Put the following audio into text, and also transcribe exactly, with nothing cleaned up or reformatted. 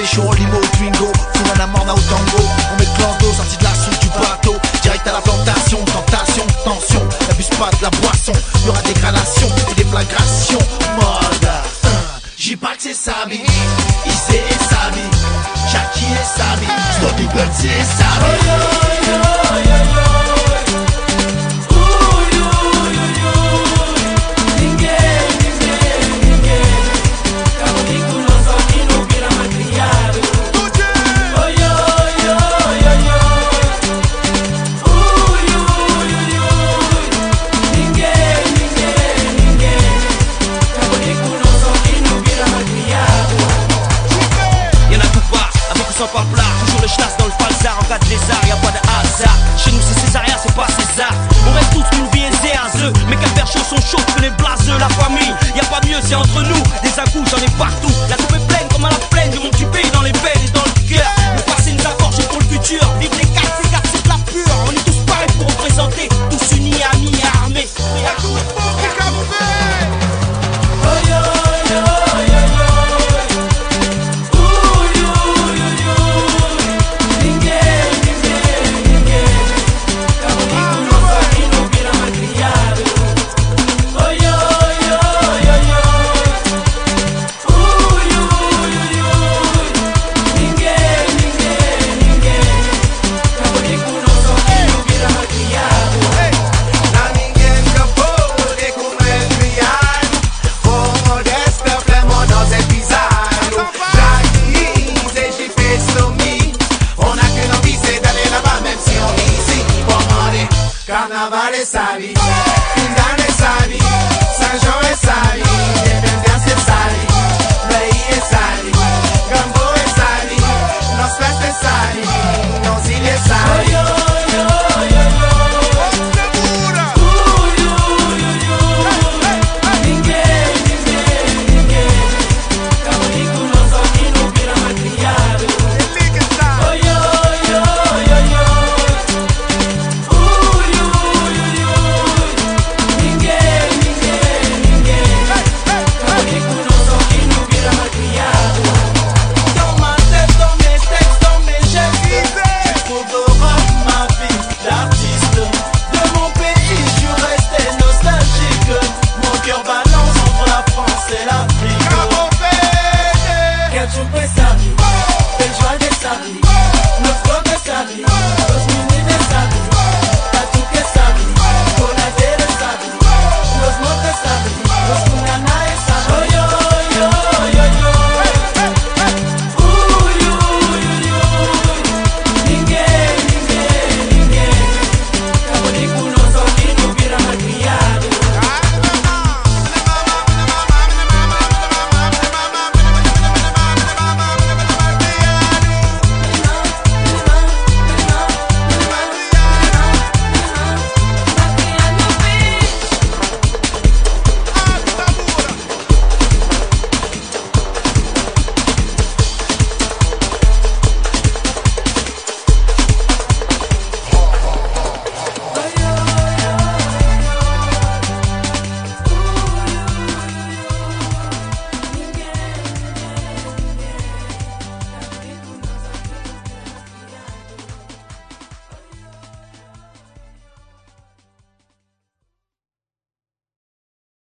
pécho, limo, twingo, fous la morna au tango. On met le clan d'eau, sorti de la soute du bateau, direct à la plantation, tentation, tension, n'abuse pas de la boisson, y'aura dégradation et déflagration. Mode, hein, j'y pas que c'est sa vie, Issé et sa vie, Jackie et sa vie, Stony Bird c'est sa vie. Pas plat, toujours le chasse dans le falzar. En cas de lézard, y'a pas de hasard. Chez nous c'est césarien, c'est pas César. On reste tous une vie aisée à eux, mais qu'à faire chaud sont chauds que les blaseux. La famille, y'a pas mieux, c'est entre nous. Des à-coups, j'en ai partout. La coupe est pleine comme à la plaine. Je monte du pays dans les veines et dans le cœur. Le passé nous accorde pour le futur. Vive les quatre, c'est quatre, c'est de la pure. On est tous pareils pour représenter, tous unis, amis et armés. Carnaval est sa vie, Pindane est sa vie, Saint-Jean est sa vie, Indépendance est sa vie, Pays est sa vie, Gambo est sa vie, Nos est sa vie, Nos îles est sa vie. Ketchup est sa vie, belle joie de sa vie, notre corps de sa vie.